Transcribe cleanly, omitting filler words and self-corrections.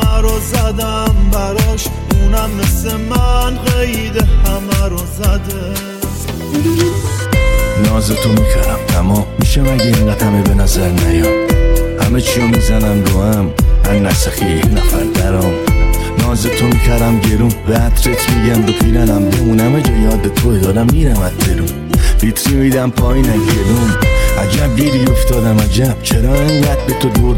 همه رو زدم براش، اونم مثل من قید همه رو زده. ناز تو میکرم تمام میشه مگه اینقدر همه به نظر نیام، همه چیو میزنم رو هم من نسخی یک نفر درام. ناز تو میکرم گرون به عطرت میگم دو پیرنم بمونم جا یاد توی دارم میرم اترون بیتری میدم پایین گلون. عجب گیری افتادم عجب چرا اینقدر به تو دور